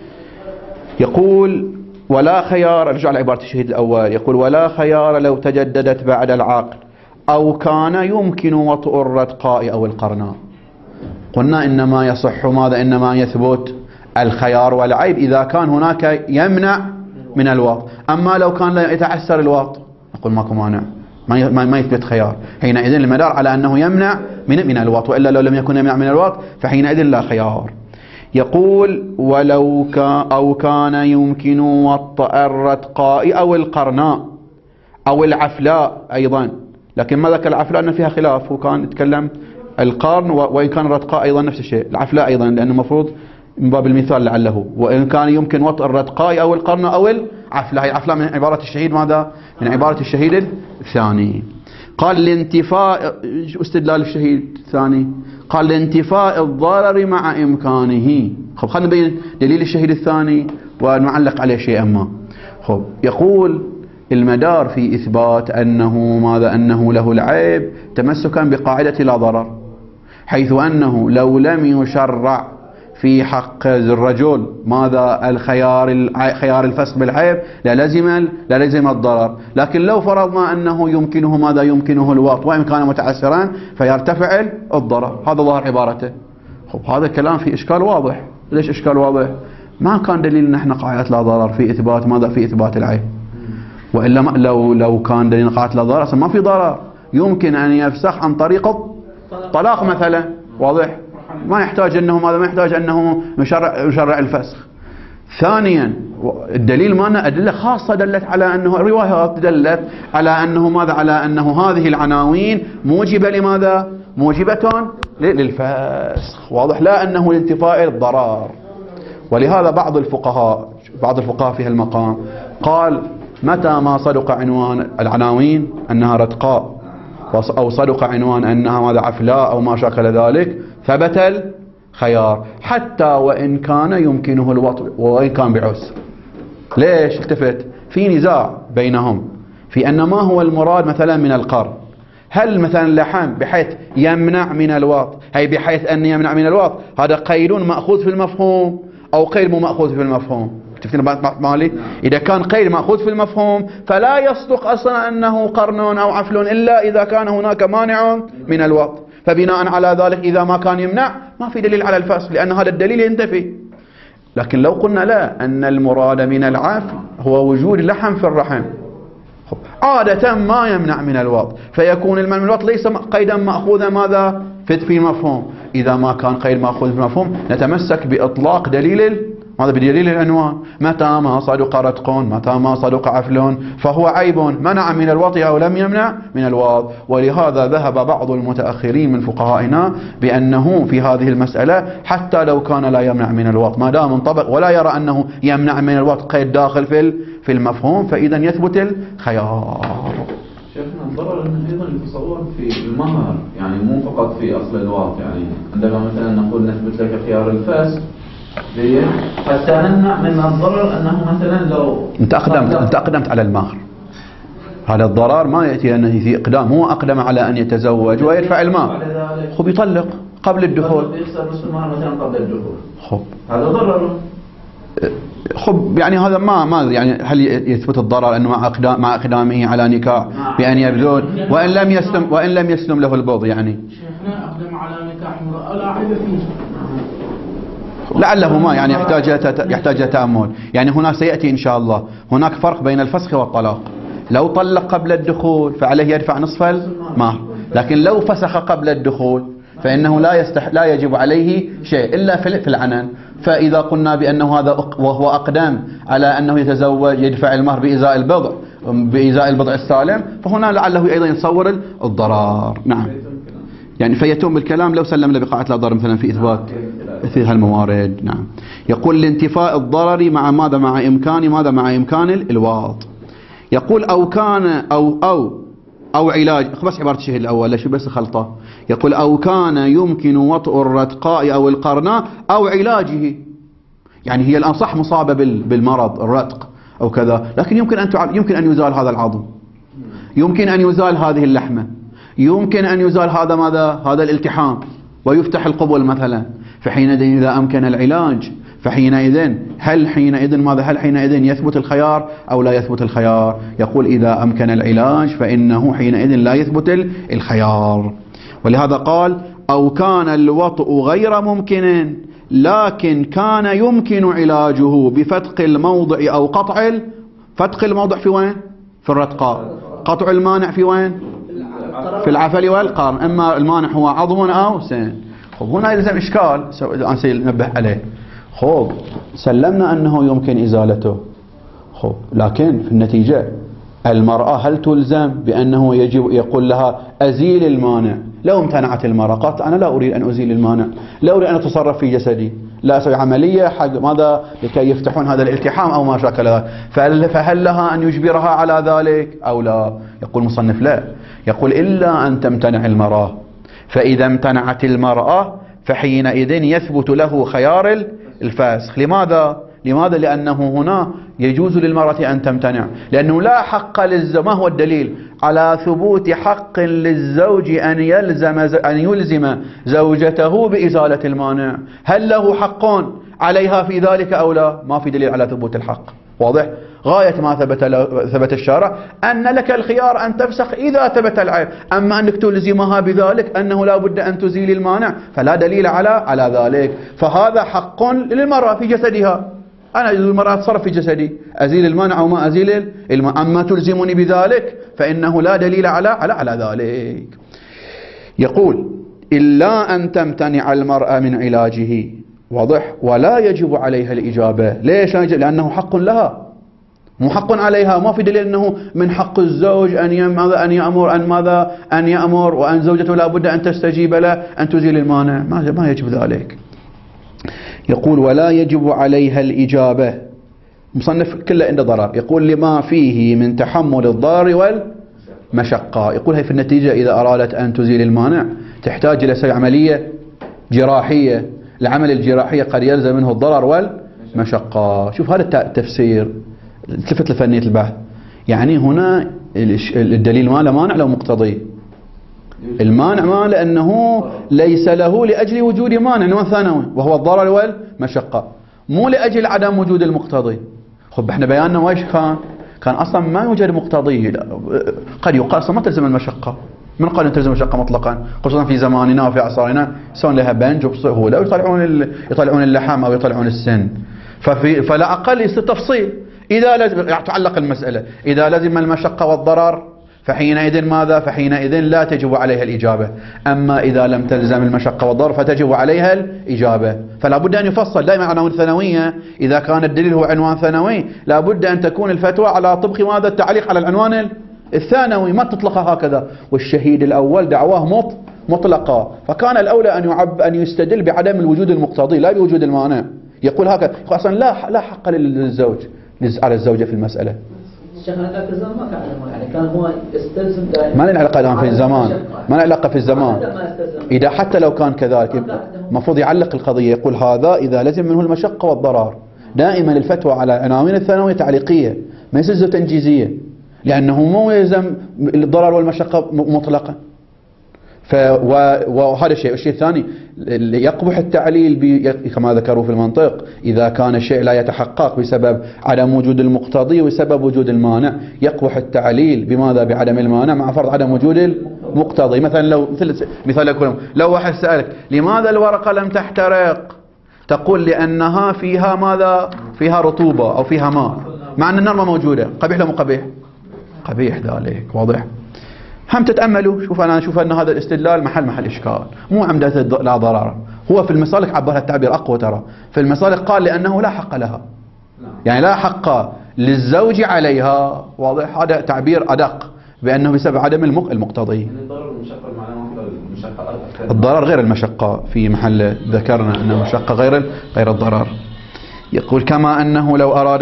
Speaker 1: يقول ولا خيار، رجع لعبارة الشهيد الأول، يقول ولا خيار لو تجددت بعد العقد أو كان يمكن وطء الرتقاء أو القرناء. قلنا إنما يصح ماذا؟ إنما يثبت الخيار والعيب إذا كان هناك يمنع من الوط. أما لو كان لا يتعسر الوط نقول ماكو مانع، ما يثبت خيار. حينئذ المدار على أنه يمنع من الوط، وإلا لو لم يكن يمنع من الوط فحينئذ لا خيار. يقول ولو كان يمكن وطأ الرتقاء أو القرناء أو العفلاء أيضا. لكن ما ذكر العفلاء أن فيها خلاف، وكان يتكلم القرن، وإن كان الرتقاء أيضا نفس الشيء، العفلاء أيضا لأنه مفروض من باب المثال لعله. وإن كان يمكن وطأ الرتقاء أو القرن أو العفلاء، هي عفلاء من عبارة الشهيد ماذا؟ من عبارة الشهيد الثاني. قال لانتفاء استدلال الشهيد الثاني، قال لانتفاء الضرر مع إمكانه. خب خلينا نبين دليل الشهيد الثاني ونعلق عليه شيئا ما. خب يقول المدار في إثبات أنه ماذا؟ أنه له العيب تمسكا بقاعدة لا ضرر، حيث أنه لو لم يشرع في حق الرجل ماذا؟ خيار الفسق بالعيب لازم الضرر. لكن لو فرضنا أنه يمكنه ماذا؟ يمكنه الوط وإن كان متعسرا فيرتفع الضرر. هذا ظاهر عبارته. خب هذا الكلام في إشكال واضح. ليش إشكال واضح؟ ما كان دليل نحن قاعدة لا ضرر في إثبات ماذا؟ في إثبات العيب. وإلا لو كان دليل قاعدة لا ضرر أصلا ما في ضرر، يمكن أن يفسخ عن طريق الطلاق مثلا. واضح؟ ما يحتاج أنه يشرع الفسخ. ثانيا الدليل مانا أدلة خاصة دلت على أنه الروايات دلت على أنه ماذا؟ على أنه هذه العناوين موجبة لماذا؟ موجبة للفسخ، واضح، لا أنه لانتفاء الضرر. ولهذا بعض الفقهاء في هالمقام قال متى ما صدق عنوان العناوين أنها رتقاء أو صدق عنوان أنها ماذا عفلاء أو ما شاكل ذلك ثبت الخيار حتى وإن كان يمكنه الوطء وإن كان بعسر. ليش التفت؟ في نزاع بينهم في أن ما هو المراد مثلا من القرن. هل مثلا اللحم بحيث يمنع من الوطء، هي بحيث أن يمنع من الوطء هذا قيد مأخوذ في المفهوم أو قيد مو مأخوذ في المفهوم؟ شفتين مالي؟ إذا كان قيد مأخوذ في المفهوم فلا يصدق أصلا أنه قرن أو عفل إلا إذا كان هناك مانع من الوطء. فبناء على ذلك إذا ما كان يمنع ما في دليل على الفصل لأن هذا الدليل ينتفي. لكن لو قلنا لا أن المراد من العفل هو وجود لحم في الرحم عادة ما يمنع من الوطء، فيكون المنع من الوطء ليس قيدا مأخوذا ماذا في مفهوم. إذا ما كان قيد مأخوذ في مفهوم نتمسك بإطلاق دليل هذا بدليل العنوان. متى ما صدق رتق متى ما صدق عفل فهو عيب منع من الوطء أو لم يمنع من الوطء. ولهذا ذهب بعض المتأخرين من فقهائنا بأنه في هذه المسألة حتى لو كان لا يمنع من الوطء ما دام منطبق ولا يرى أنه يمنع من الوطء قيد داخل في المفهوم فإذا يثبت الخيار.
Speaker 5: شيخنا الضرر أنه أيضا يتصور في المهر، يعني مو فقط في أصل الواقع. يعني عندما مثلا نقول نثبت لك خيار الفاسد حتى نمنع من الضرر أنه مثلا لو
Speaker 1: أنت أقدمت على المهر، هذا الضرر ما يأتي أنه في إقدام، هو أقدم على أن يتزوج ويدفع المال خب يطلق قبل الدخول،
Speaker 5: يخسر نصف المهر مثلا قبل الدخول،
Speaker 1: خب
Speaker 5: هذا ضرر.
Speaker 1: خب يعني هذا ما يعني هل يثبت الضرر أنه مع إقدامه على نكاح بأن يبذل وإن لم يسلم له البغض؟ يعني
Speaker 6: شيخنا أقدم على نكاح امرأة لا عيب فيه
Speaker 1: لعله ما يعني يحتاج تأمل. يعني هنا سيأتي إن شاء الله هناك فرق بين الفسخ والطلاق. لو طلق قبل الدخول فعليه يدفع نصف المهر، لكن لو فسخ قبل الدخول فإنه لا يجب عليه شيء إلا في العنان. فإذا قلنا بأنه هذا وهو أقدم على أنه يتزوج يدفع المهر بإزاء البضع السالم فهنا لعله أيضا يتصور الضرار. نعم يعني فيتم بالكلام لو سلم لبقاعة لا ضرر مثلا في إثبات هالموارد. نعم يقول لانتفاء الضرر مع ماذا؟ مع إمكان الواط. يقول أو كان أو علاج، بس عبارة الشيء الأول ليش بس خلطة. يقول أو كان يمكن وطء الرتقاء أو القرناء أو علاجه، يعني هي الآن صح مصابة بالمرض الرتق أو كذا، لكن يمكن أن يزال هذا العظم، يمكن أن يزال هذه اللحمة، يمكن أن يزال هذا الالتحام ويفتح القبل مثلا. فحينئذ إذا أمكن العلاج فحينئذ هل حينئذ يثبت الخيار أو لا يثبت الخيار؟ يقول إذا أمكن العلاج فإنه حينئذ لا يثبت الخيار. ولهذا قال أو كان الوطء غير ممكن لكن كان يمكن علاجه بفتق الموضع أو فتق الموضع في وين؟ في الرتقاء. قطع المانع في وين؟ في العفل والقرن. أما المانع هو عظم أو سن. هنا يلزم إشكال الآن سينبه عليه. سلمنا أنه يمكن إزالته، لكن في النتيجة المرأة هل تلزم بأنه يجب يقول لها أزيل المانع؟ لو امتنعت المرأة قالت أنا لا أريد أن أزيل المانع، لا أريد أن أتصرف في جسدي، لا أسوي عملية حق ماذا لكي يفتحون هذا الالتحام أو ما شاكل ذلك، فهل لها أن يجبرها على ذلك أو لا؟ يقول مصنف لا، يقول إلا أن تمتنع المرأة. فإذا امتنعت المرأة فحينئذ يثبت له خيار الفاسخ. لماذا؟ لأنه هنا يجوز للمرأة أن تمتنع، لأنه لا حق للزوج. ما هو الدليل على ثبوت حق للزوج أن يلزم زوجته بإزالة المانع؟ هل له حق عليها في ذلك أو لا؟ ما في دليل على ثبوت الحق. واضح؟ غاية ما ثبت الشارع أن لك الخيار أن تفسخ إذا ثبت العيب، أما أنك تلزمها بذلك أنه لا بد أن تزيل المانع فلا دليل على ذلك. فهذا حق للمرأة في جسدها، أنا المرأة تصرف في جسدي أزيل المانع أو ما أزيل المانع، أما تلزمني بذلك فإنه لا دليل على ذلك. يقول إلا أن تمتنع المرأة من علاجه، واضح؟ ولا يجب عليها الإجابة. ليش؟ لأنه حق لها، مو حق عليها. ما في دليل أنه من حق الزوج أن يأمر وأن زوجته لا بد أن تستجيب له أن تزيل المانع. ما يجب ذلك. يقول ولا يجب عليها الإجابة. مصنف كله عنده ضرر. يقول لما فيه من تحمل الضرر والمشقة. يقول هي في النتيجة إذا أرادت أن تزيل المانع تحتاج إلى عملية جراحية. العمل الجراحية قد يلزم منه الضرر والمشقة. شوف هذا التفسير التفت لفنية البحث. يعني هنا الدليل ما له مانع لو مقتضي. المانع ما لأنه ليس له لأجل وجود مانع عنوان ثانوي وهو الضرر والمشقة، مو لأجل عدم وجود المقتضي. خب احنا بياننا وايش كان اصلا ما يوجد مقتضي. قد يقال اصلا ما تلزم المشقة. من قال ان تلزم المشقة مطلقا؟ خصوصا في زماننا وفي عصرنا يسوون لها بنج وبسهولة ويطلعون اللحم او يطلعون السن. فلا اقل يصير تفصيل. إذا تعلق المسألة إذا لزم المشقة والضرر فحينئذ ماذا؟ فحينئذ لا تجب عليها الإجابة. أما إذا لم تلزم المشقة والضرر فتجب عليها الإجابة. فلا بد أن يفصل دائما عناوين ثانوية. إذا كان الدليل هو عنوان ثانوي لا بد أن تكون الفتوى على طبق ماذا؟ التعليق على العنوان الثانوي، ما تطلقها هكذا. والشهيد الأول دعواه مطلقة، فكان الأولى أن يستدل بعدم الوجود المقتضي لا بوجود المانع. يقول هكذا أصلا لا حق للزوج على الزوجة في المسألة.
Speaker 3: الشيخ هذاك الزمان ما كان يعني كان هو يستلزم دائما.
Speaker 1: ما له علاقة الآن في الزمان، ما له علاقة في الزمان. إذا حتى لو كان كذلك المفروض يعلق القضية. يقول هذا إذا لزم منه المشقة والضرر. دائما الفتوى على عناوين الثانوية تعليقية ما يصير تنجيزية، لأنه مو يلزم الضرر والمشقة مطلقا. وهذا الشيء. الشيء الثاني يقبح التعليل كما ذكروا في المنطق إذا كان الشيء لا يتحقق بسبب عدم وجود المقتضي وسبب وجود المانع. يقبح التعليل بماذا؟ بعدم المانع مع فرض عدم وجود المقتضي. مثلا لو واحد سألك لماذا الورقة لم تحترق؟ تقول لأنها فيها ماذا؟ فيها رطوبة أو فيها ماء، مع أن النار ما موجودة. قبيح لا مو قبيح؟ قبيح ذلك. واضح؟ هم تتأملوا. أنا أشوف أن هذا الاستدلال محل إشكال، مو عمدة لا ضرر. هو في المصالح عبر التعبير أقوى ترى. في المصالح قال لأنه لا حق لها، يعني لا حق للزوج عليها. واضح؟ هذا تعبير أدق بأنه بسبب عدم المقتضي. الضرر غير المشقة في محل ذكرنا أن المشقة غير الضرر. يقول كما أنه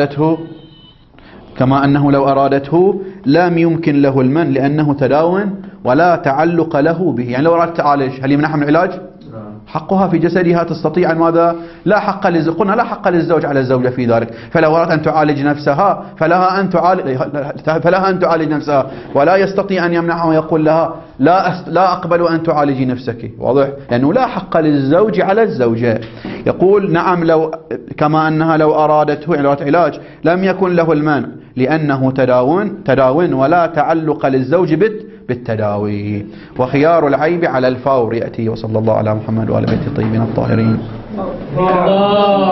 Speaker 1: لو أرادته لم يمكن له المن لأنه تداو ولا تعلق له به. يعني لو أرادت تعالج هل يمنعها من العلاج؟ حقها في جسدها تستطيع ماذا؟ لا حق قلنا لا حق للزوج على الزوجة في ذلك. فلو أرادت أن تعالج نفسها فلها أن تعالج نفسها، ولا يستطيع أن يمنعها ويقول لها لا أقبل أن تعالجي نفسك. واضح؟ لأنه لا حق للزوج على الزوجة. يقول نعم كما أنها لو أرادته علاج لم يكن له المانع لأنه تداون ولا تعلق للزوج بالتداوي. وخيار العيب على الفور يأتي. وصلى الله على محمد وعلى بيت الطيبين الطاهرين.